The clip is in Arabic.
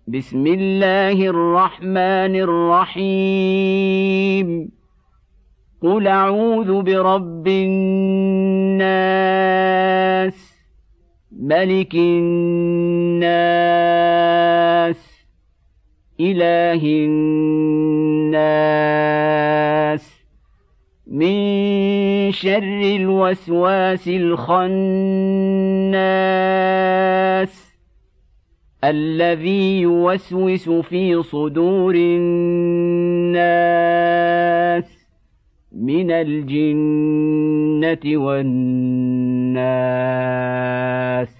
بسم الله الرحمن الرحيم قل أعوذ برب الناس ملك الناس إله الناس من شر الوسواس الخناس الذي يوسوس في صدور الناس من الجنة والناس.